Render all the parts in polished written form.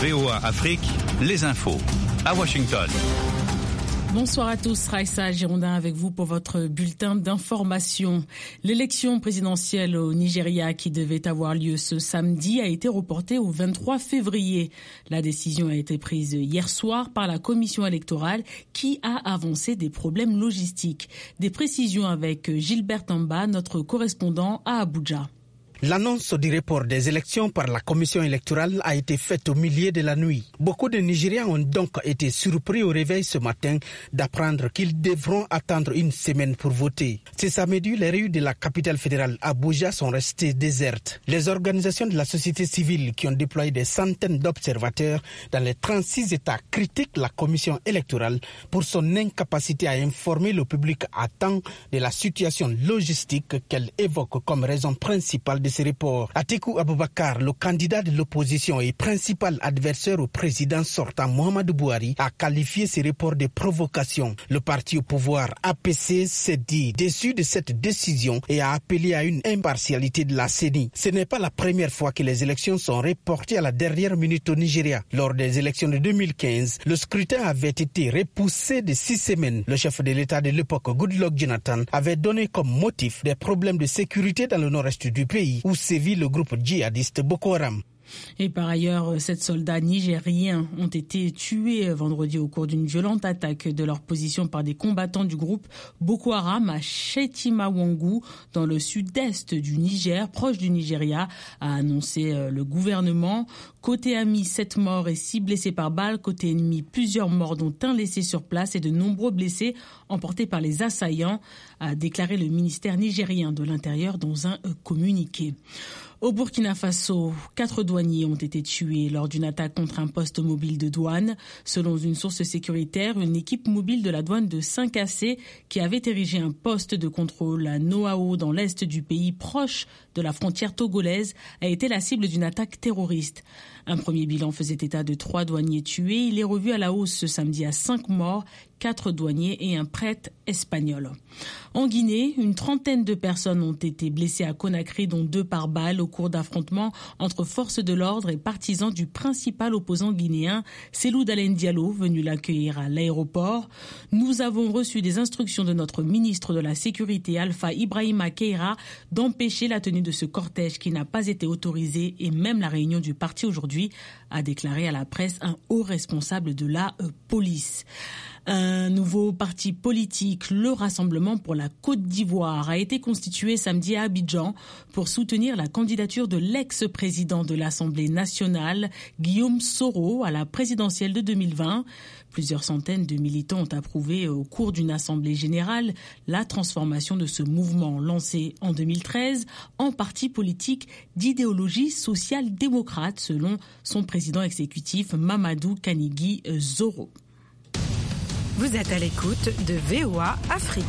VOA Afrique, les infos. À Washington. Bonsoir à tous, Raïssa Girondin avec vous pour votre bulletin d'information. L'élection présidentielle au Nigeria qui devait avoir lieu ce samedi a été reportée au 23 février. La décision a été prise hier soir par la commission électorale qui a avancé des problèmes logistiques. Des précisions avec Gilbert Tamba, notre correspondant à Abuja. L'annonce du report des élections par la commission électorale a été faite au milieu de la nuit. Beaucoup de Nigériens ont donc été surpris au réveil ce matin d'apprendre qu'ils devront attendre une semaine pour voter. Ce samedi, les rues de la capitale fédérale Abuja sont restées désertes. Les organisations de la société civile qui ont déployé des centaines d'observateurs dans les 36 États critiquent la commission électorale pour son incapacité à informer le public à temps de la situation logistique qu'elle évoque comme raison principale de ce report. Atiku Abubakar, le candidat de l'opposition et principal adversaire au président sortant Muhammadu Buhari, a qualifié ce report de provocation. Le parti au pouvoir APC s'est dit déçu de cette décision et a appelé à une impartialité de la CENI. Ce n'est pas la première fois que les élections sont reportées à la dernière minute au Nigeria. Lors des élections de 2015, le scrutin avait été repoussé de 6 semaines. Le chef de l'État de l'époque, Goodluck Jonathan, avait donné comme motif des problèmes de sécurité dans le nord-est du pays où sévit le groupe djihadiste Boko Haram. Et par ailleurs, 7 soldats nigériens ont été tués vendredi au cours d'une violente attaque de leur position par des combattants du groupe Boko Haram à Chetimawangu, dans le sud-est du Niger, proche du Nigeria, a annoncé le gouvernement. Côté ami, 7 morts et 6 blessés par balle. Côté ennemi, plusieurs morts dont un laissé sur place et de nombreux blessés emportés par les assaillants, a déclaré le ministère nigérien de l'Intérieur dans un communiqué. Au Burkina Faso, 4 douaniers ont été tués lors d'une attaque contre un poste mobile de douane. Selon une source sécuritaire, une équipe mobile de la douane de Saint-Cassé qui avait érigé un poste de contrôle à Noao dans l'est du pays proche de la frontière togolaise a été la cible d'une attaque terroriste. Un premier bilan faisait état de 3 douaniers tués. Il est revu à la hausse ce samedi à 5 morts, 4 douaniers et un prêtre espagnol. En Guinée, une trentaine de personnes ont été blessées à Conakry, dont 2 par balle au cours d'affrontements entre forces de l'ordre et partisans du principal opposant guinéen, Cellou Dalein Diallo, venu l'accueillir à l'aéroport. Nous avons reçu des instructions de notre ministre de la Sécurité, Alpha Ibrahima Keïra, d'empêcher la tenue de ce cortège qui n'a pas été autorisé et même la réunion du parti aujourd'hui, a déclaré à la presse un haut responsable de la police. Un nouveau parti politique, le Rassemblement pour la Côte d'Ivoire, a été constitué samedi à Abidjan pour soutenir la candidature de l'ex-président de l'Assemblée nationale, Guillaume Soro, à la présidentielle de 2020. Plusieurs centaines de militants ont approuvé au cours d'une assemblée générale la transformation de ce mouvement lancé en 2013 en parti politique d'idéologie social-démocrate, selon son président exécutif Mamadou Kanigui Zoro. Vous êtes à l'écoute de VOA Afrique.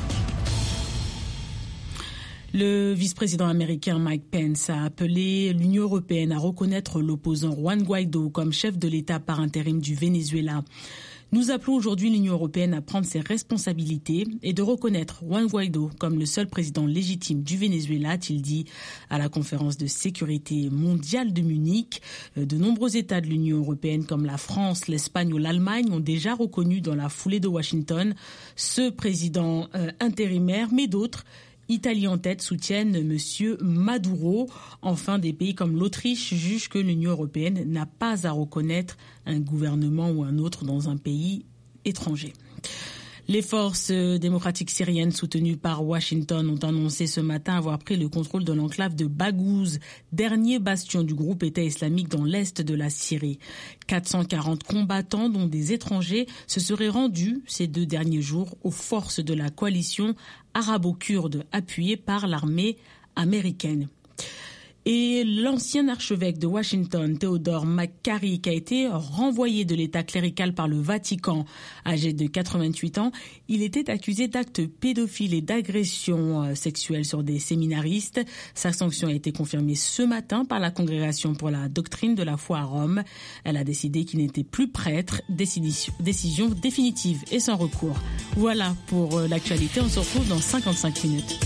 Le vice-président américain Mike Pence a appelé l'Union européenne à reconnaître l'opposant Juan Guaidó comme chef de l'État par intérim du Venezuela. Nous appelons aujourd'hui l'Union européenne à prendre ses responsabilités et de reconnaître Juan Guaidó comme le seul président légitime du Venezuela, a-t-il dit à la conférence de sécurité mondiale de Munich. De nombreux États de l'Union européenne comme la France, l'Espagne ou l'Allemagne ont déjà reconnu dans la foulée de Washington ce président intérimaire, mais d'autres, Italie en tête, soutiennent M. Maduro. Enfin, des pays comme l'Autriche jugent que l'Union européenne n'a pas à reconnaître un gouvernement ou un autre dans un pays étranger. Les forces démocratiques syriennes soutenues par Washington ont annoncé ce matin avoir pris le contrôle de l'enclave de Baghouz, dernier bastion du groupe État islamique dans l'est de la Syrie. 440 combattants, dont des étrangers, se seraient rendus ces 2 derniers jours aux forces de la coalition arabo-kurde appuyée par l'armée américaine. Et l'ancien archevêque de Washington, Theodore McCarrick, a été renvoyé de l'état clérical par le Vatican. Âgé de 88 ans, il était accusé d'actes pédophiles et d'agressions sexuelles sur des séminaristes. Sa sanction a été confirmée ce matin par la Congrégation pour la doctrine de la foi à Rome. Elle a décidé qu'il n'était plus prêtre. Décision définitive et sans recours. Voilà pour l'actualité. On se retrouve dans 55 minutes.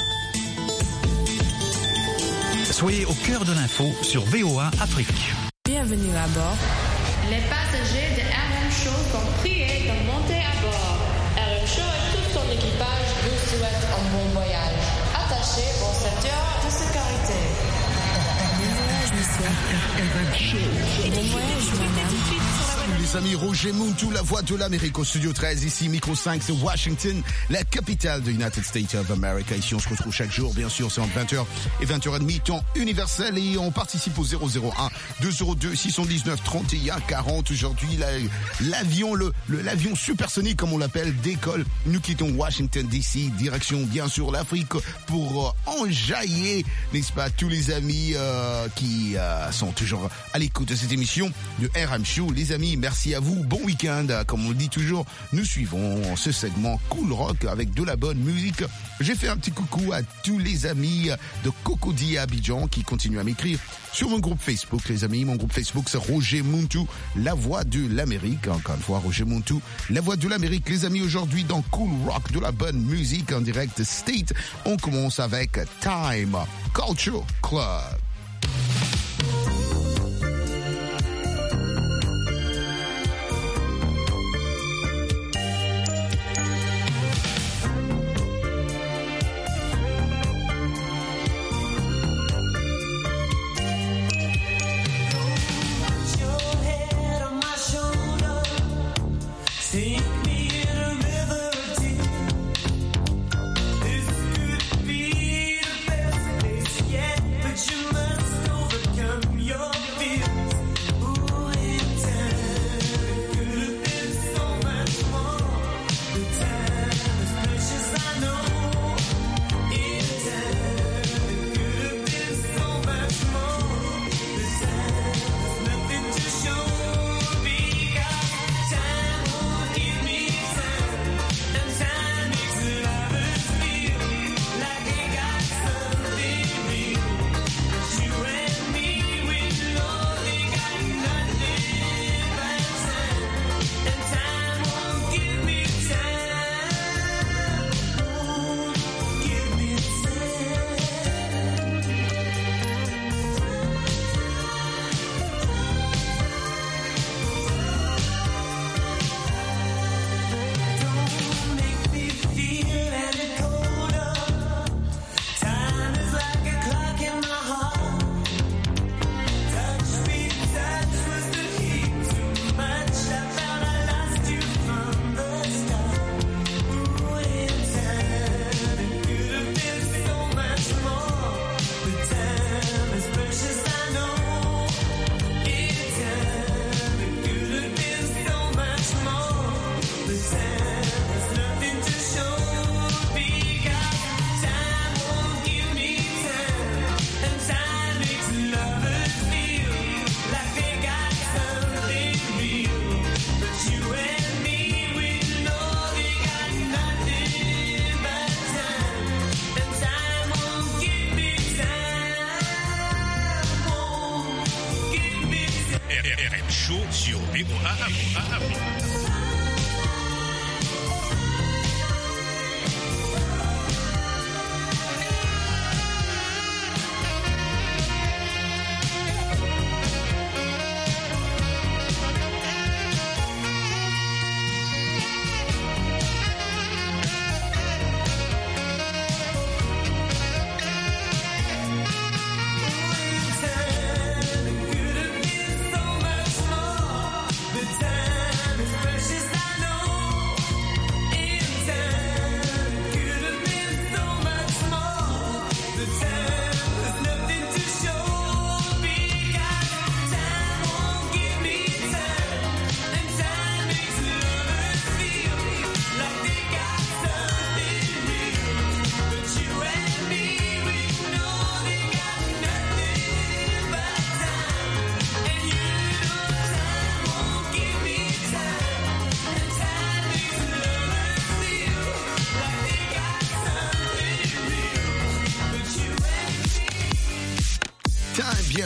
Soyez au cœur de l'info sur VOA Afrique. Bienvenue à bord. Les passagers de RM Show sont priés de monter à bord. RM Show et tout son équipage vous souhaitent un bon voyage. Attachez vos ceintures de sécurité. Bon voyage, monsieur. Bon voyage, madame. Salut les amis, Roger Muntu, la voix de l'Amérique au studio 13, ici Micro 5, c'est Washington, la capitale de United States of America. Ici on se retrouve chaque jour, bien sûr, c'est entre 20h et 20h30, temps universel, et on participe au 001 202 619 31 40. Aujourd'hui, l'avion supersonique, comme on l'appelle, décolle. Nous quittons Washington DC, direction bien sûr l'Afrique, pour enjailler, n'est-ce pas, tous les amis qui sont toujours à l'écoute de cette émission de RM Show. Les amis, merci à vous, bon week-end. Comme on le dit toujours, nous suivons ce segment Cool Rock avec de la bonne musique. J'ai fait un petit coucou à tous les amis de Cocody à Abidjan qui continuent à m'écrire sur mon groupe Facebook, les amis. Mon groupe Facebook, c'est Roger Muntu, la voix de l'Amérique. Encore une fois, Roger Muntu, la voix de l'Amérique. Les amis, aujourd'hui dans Cool Rock, de la bonne musique en direct State. On commence avec Time Culture Club. Sur VOA Afrique. Precious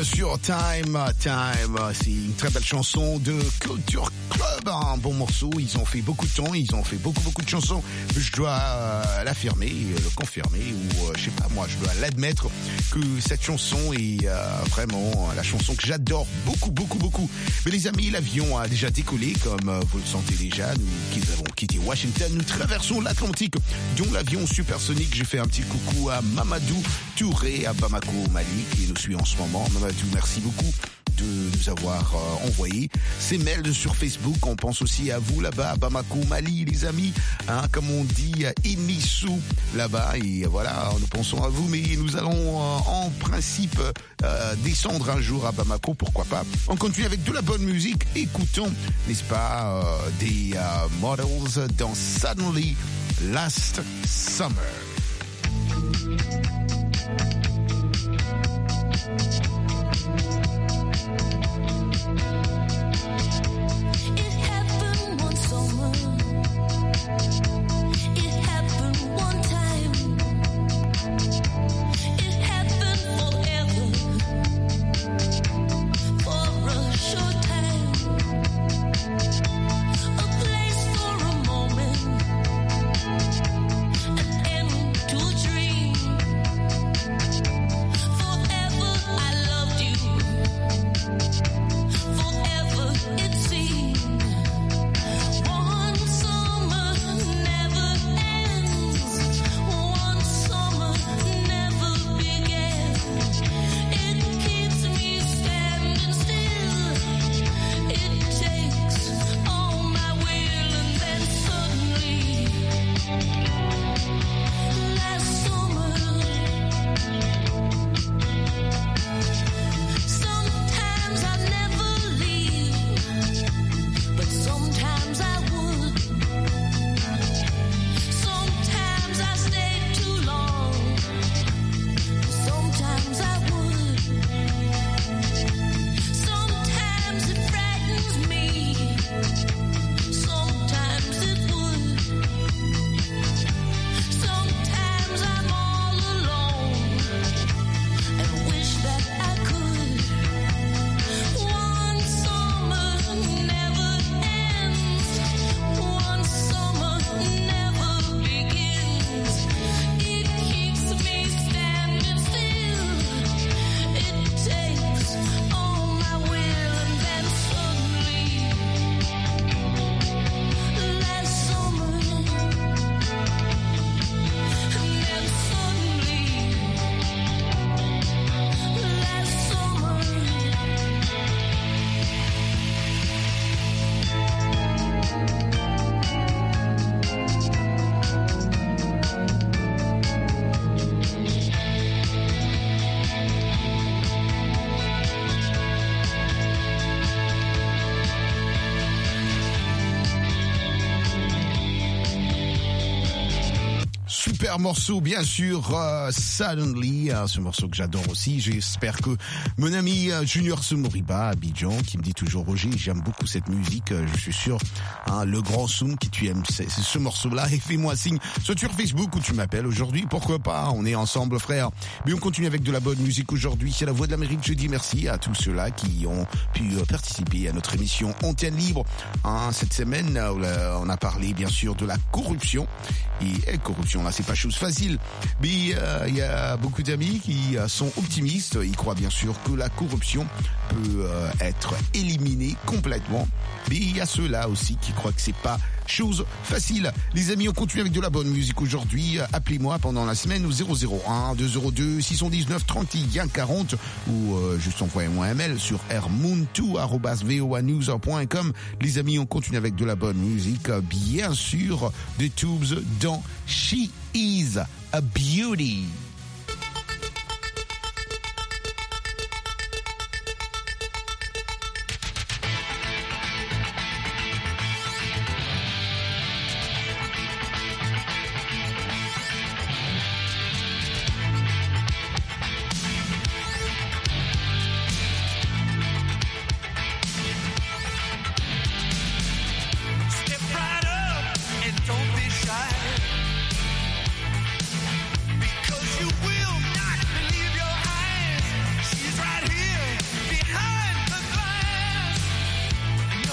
bien sûr, Time, c'est une très belle chanson de Culture Club, un bon morceau, ils ont fait beaucoup de temps, ils ont fait beaucoup de chansons, je dois l'affirmer, le confirmer, ou je sais pas moi, je dois l'admettre que cette chanson est vraiment la chanson que j'adore beaucoup. Mais les amis, l'avion a déjà décollé, comme vous le sentez déjà, nous qui avons quitté Washington, nous traversons l'Atlantique, dont l'avion supersonique. J'ai fait un petit coucou à Mamadou Touré à Bamako, Mali, qui nous suit en ce moment. Mamadou, merci beaucoup de nous avoir envoyé ces mails sur Facebook. On pense aussi à vous là-bas, à Bamako, Mali, les amis, comme on dit, Emissou là-bas. Et voilà, nous pensons à vous, mais nous allons en principe descendre un jour à Bamako, pourquoi pas. On continue avec de la bonne musique. Écoutons, n'est-ce pas, des Models dans Suddenly Last Summer. Super morceau, bien sûr, Suddenly, ce morceau que j'adore aussi. J'espère que mon ami Junior Soumoriba à Abidjan, qui me dit toujours Roger, j'aime beaucoup cette musique, je suis sûr, le grand Soum, qui tu aimes ce morceau-là, et fais-moi signe, soit sur Facebook ou tu m'appelles aujourd'hui, pourquoi pas, on est ensemble frère. Mais on continue avec de la bonne musique aujourd'hui, c'est la Voix de l'Amérique. Je dis merci à tous ceux-là qui ont pu participer à notre émission Antenne Libre. Cette semaine, on a parlé bien sûr de la corruption, et corruption là c'est pas chose facile, mais il y a beaucoup d'amis qui sont optimistes, ils croient bien sûr que la corruption peut être éliminée complètement, mais il y a ceux-là aussi qui croient que c'est pas chose facile. Les amis, on continue avec de la bonne musique aujourd'hui. Appelez-moi pendant la semaine au 001 202 619 31 40 ou juste envoyez-moi un mail sur rmoon2@voanews.com. Les amis, on continue avec de la bonne musique, bien sûr, des Tubes dans She Is a Beauty. Don't be shy, because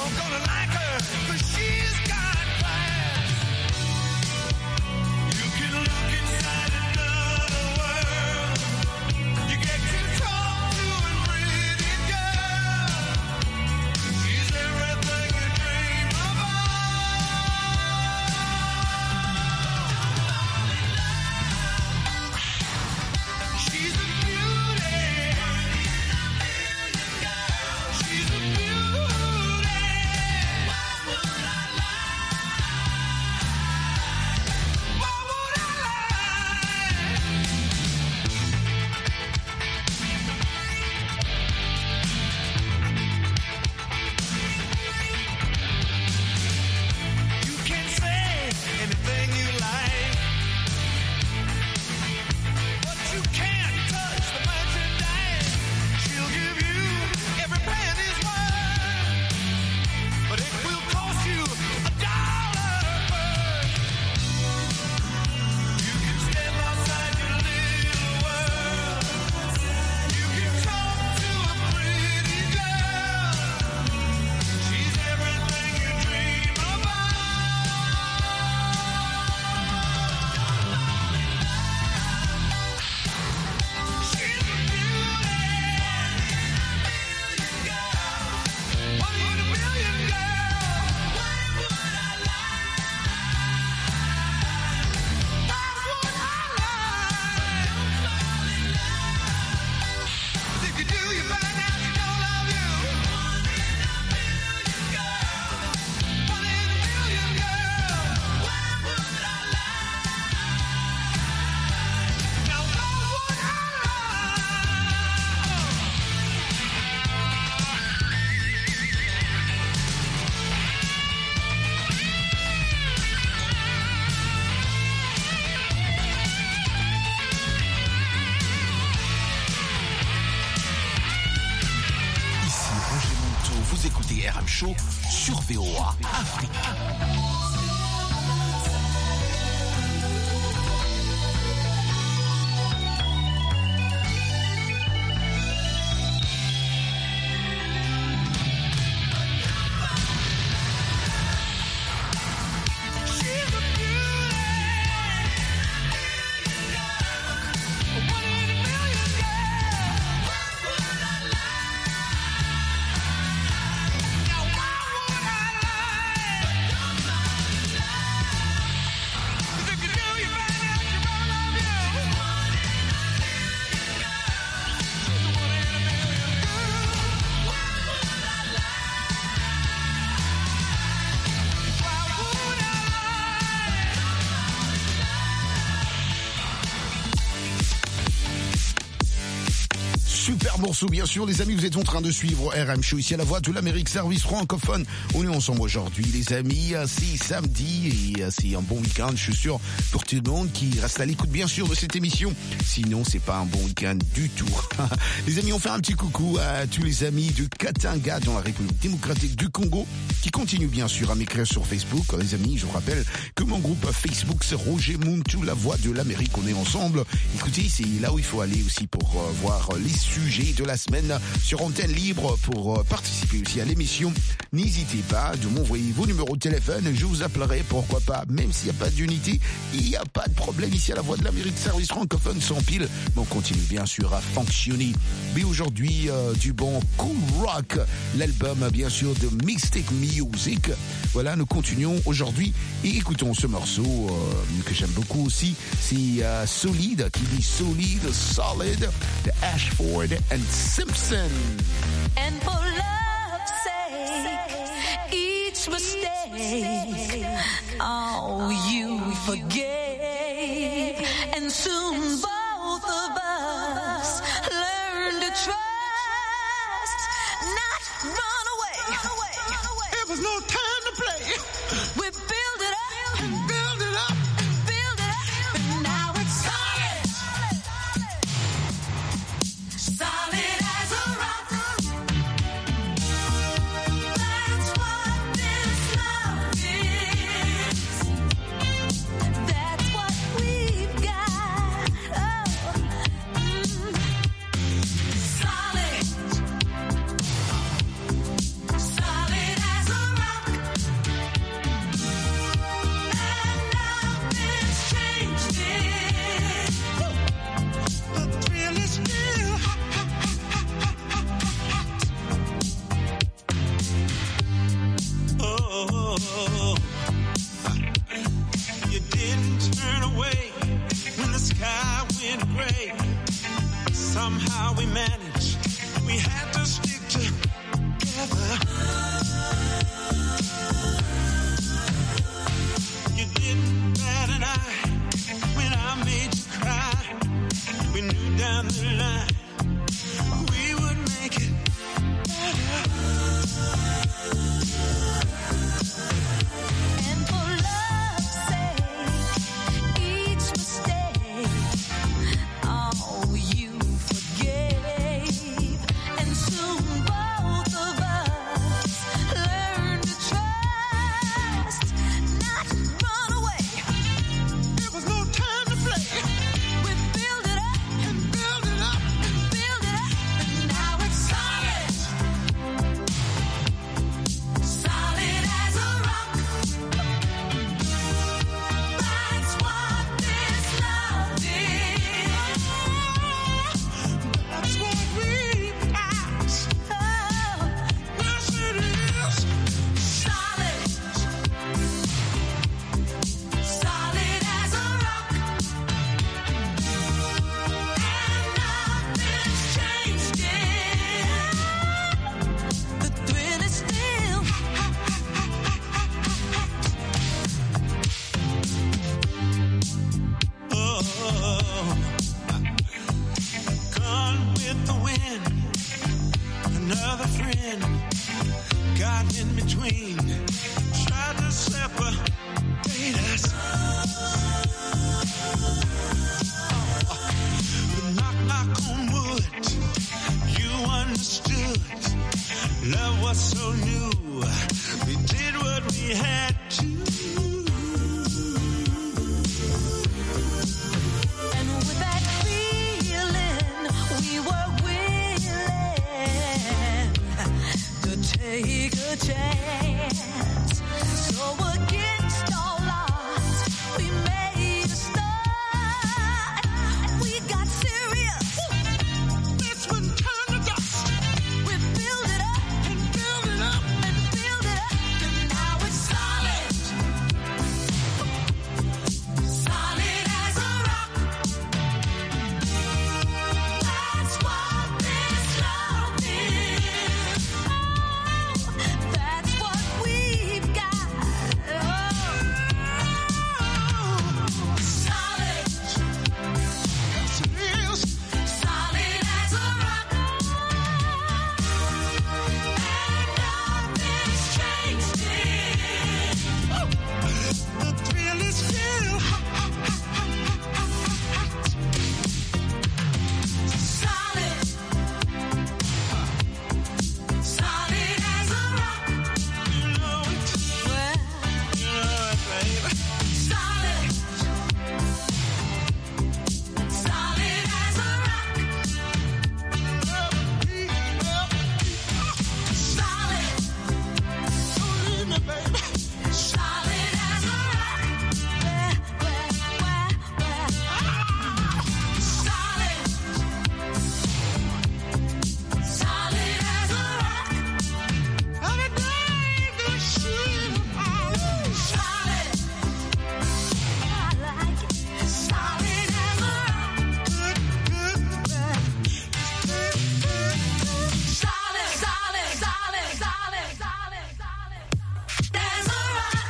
RM Show sur VOA Afrique. Super morceau, bien sûr, les amis, vous êtes en train de suivre RM Show ici à la Voix de l'Amérique, service francophone. On est ensemble aujourd'hui, les amis, c'est samedi et c'est un bon week-end, je suis sûr, pour tout le monde qui reste à l'écoute, bien sûr, de cette émission. Sinon, c'est pas un bon week-end du tout. Les amis, on fait un petit coucou à tous les amis de Katanga, dans la République démocratique du Congo, qui continuent bien sûr à m'écrire sur Facebook. Les amis, je vous rappelle que mon groupe Facebook, c'est Roger Muntu, la Voix de l'Amérique. On est ensemble. Écoutez, c'est là où il faut aller aussi pour voir les sujets de la semaine sur antenne libre. Pour participer aussi à l'émission, n'hésitez pas de m'envoyer vos numéros de téléphone. Je vous appellerai, pourquoi pas, même s'il n'y a pas d'unité, il n'y a pas de problème ici à la Voix de l'Amérique, service francophone sans pile. Mais on continue bien sûr à fonctionner. Mais aujourd'hui, du bon cool rock, l'album bien sûr de Mystic Music. Voilà, nous continuons aujourd'hui et écoutons ce morceau que j'aime beaucoup aussi. C'est Solid, qui dit Solid, Solid, de Ashford and Simpson. And for love's sake, each mistake, oh, you forgave. And soon both of us learn to trust, not run away. It was no time to play. We build it up, and build it up, and build it up, and now it's solid. Solid as a rock. That's what this love is. That's what we've got. Oh, solid. Solid as a Oh, you didn't turn away when the sky went gray. Somehow we managed, we had to stick together. You didn't bat an eye when I made you cry. We knew down the line we would make it better. And for love's sake, each mistake, oh, you forgave. And soon both of us learned to trust, not run away. There was no time to play. We build it up And build it up. and build it up, and now it's solid. Solid as a rock. That's what this love is. That's what we've got. Oh, Yes, it is. solid. Solid as a rock. And nothing's changed it. The thrill is still. Oh, gone with the wind. Another friend got in between, tried to separate us. But knock, knock on wood, you understood. Love was so new, we did what we had to. And with that feeling, we were willing to take a chance. So against all odds, we made a start. And we got serious. This one turned to dust. We build it up And build it up. and build it up, and now it's solid. Solid as a rock. That's what this love is. Oh, that's what we've got. Oh, solid. Yes, it is. Solid as a rock. And nothing's changed it. The thrill is still Solid. Solid as a rock. You know it, Well, baby. solid. Solid as a rock. Solid. Don't leave me, baby. Solid as a rock. Well. Solid. Solid as a rock. Every day this shit. Solid. I like it. Solid as a rock. Solid, solid, solid, solid, solid, solid. As a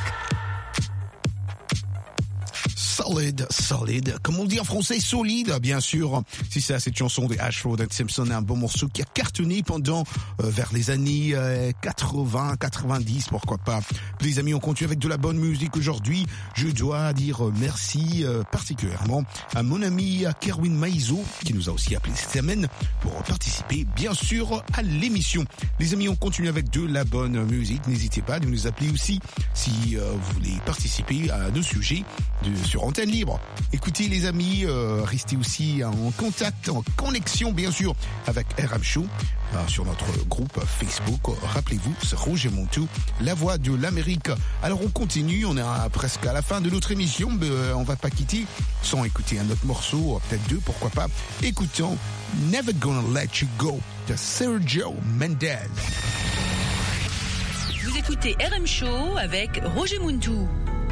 rock. Solid, comme on dit en français, solide, bien sûr. Si c'est cette chanson de Ashford and Simpson, un bon morceau qui a cartonné pendant vers les années 80, 90, pourquoi pas. Les amis, on continue avec de la bonne musique aujourd'hui. Je dois dire merci particulièrement à mon ami Kerwin Maizo, qui nous a aussi appelé cette semaine pour participer, bien sûr, à l'émission. Les amis, on continue avec de la bonne musique. N'hésitez pas à nous appeler aussi si vous voulez participer à nos sujets sur Antenne Libre. Écoutez les amis, restez aussi en contact, en connexion bien sûr avec RM Show sur notre groupe Facebook. Rappelez-vous, c'est Rouge et Montou, la voix de l'Amérique. Alors on continue, on est presque à la fin de notre émission, mais on va pas quitter sans écouter un autre morceau, peut-être deux, pourquoi pas. Écoutons Never Gonna Let You Go de Sergio Mendes. Vous écoutez RM Show avec Roger Muntou.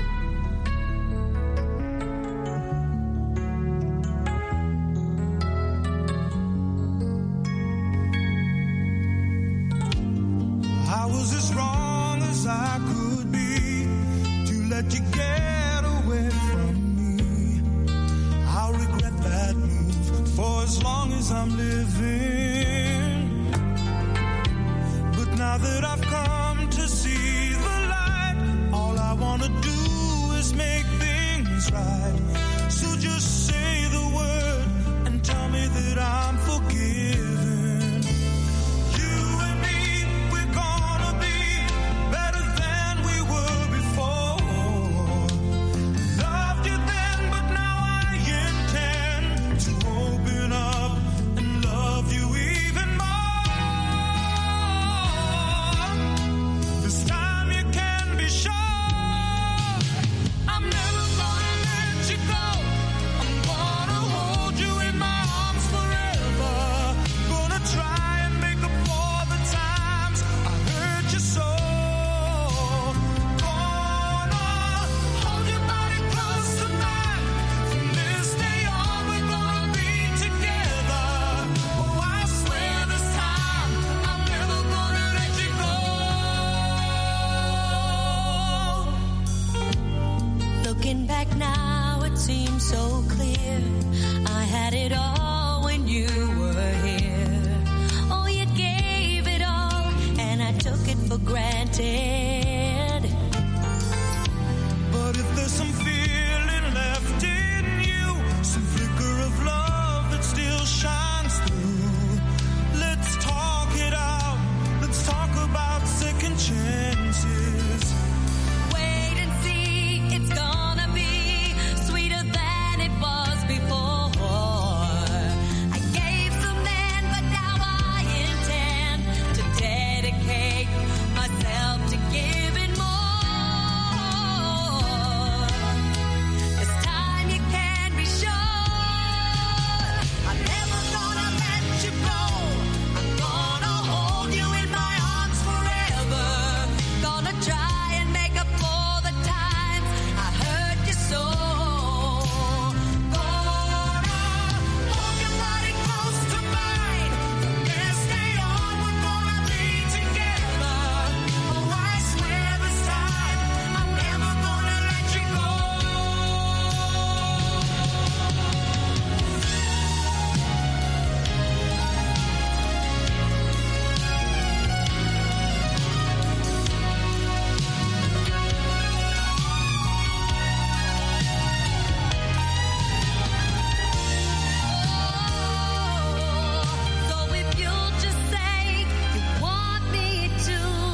I was as wrong as I could be to let you get away from me. I'll regret that move for as long as I'm living. But now that I've come to see the light, all I wanna do is make things right. So just say the word and tell me that I'm forgiven. Looking back now, it seems so clear. I had it all when you were here. Oh, you gave it all, and I took it for granted. But if there's some feeling left in you, some flicker of love that still shines through, let's talk it out. Let's talk about second chances. Wait and see, it's gonna be sweeter than it was before. I gave some then, but now I intend to dedicate myself to giving more. This time you can be sure I'm never gonna let you go. I'm gonna hold you in my arms forever. Gonna try and make up for the times I hurt you so. Gonna hold your body close to mine. From this day on, we're gonna be together. Oh, I swear this time I'm never gonna let you go. So if you'll just say you want me to,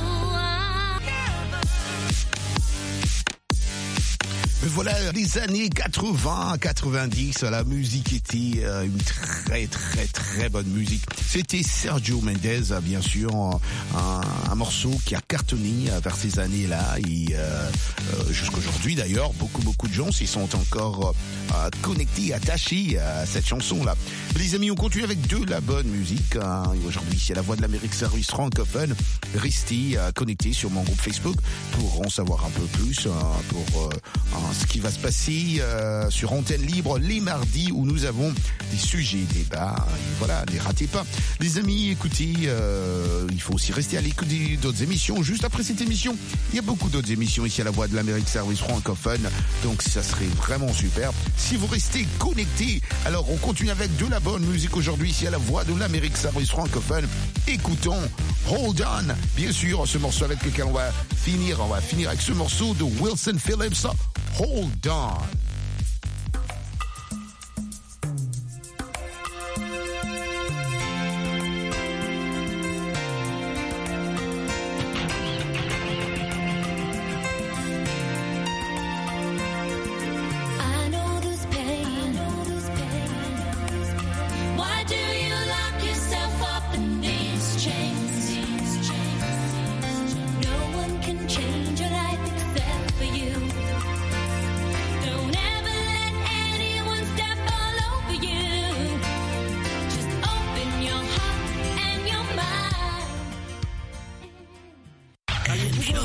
Mais voilà, les années 80, 90, la musique était une très très très bonne musique. C'était Sergio Mendes, bien sûr, un morceau qui a cartonné vers ces années-là et jusqu'aujourd'hui d'ailleurs, beaucoup de gens s'y sont encore connectés, attachés à cette chanson-là. Les amis, on continue avec de la bonne musique. Aujourd'hui, c'est la voix de l'Amérique Service francophone. Restez connectés sur mon groupe Facebook pour en savoir un peu plus pour ce qui va se passer sur Antenne Libre les mardis où nous avons des sujets, débats. Voilà, ne ratez pas. Les amis, écoutez, il faut aussi rester à l'écoute d'autres émissions. Juste après cette émission, il y a beaucoup d'autres émissions ici à la voix de l'Amérique Service francophone. Donc ça serait vraiment super si vous restez connectés. Alors on continue avec de la bonne musique aujourd'hui ici à la voix de l'Amérique Service francophone. Écoutons Hold On, bien sûr, ce morceau avec lequel on va finir avec ce morceau de Wilson Phillips, Hold On.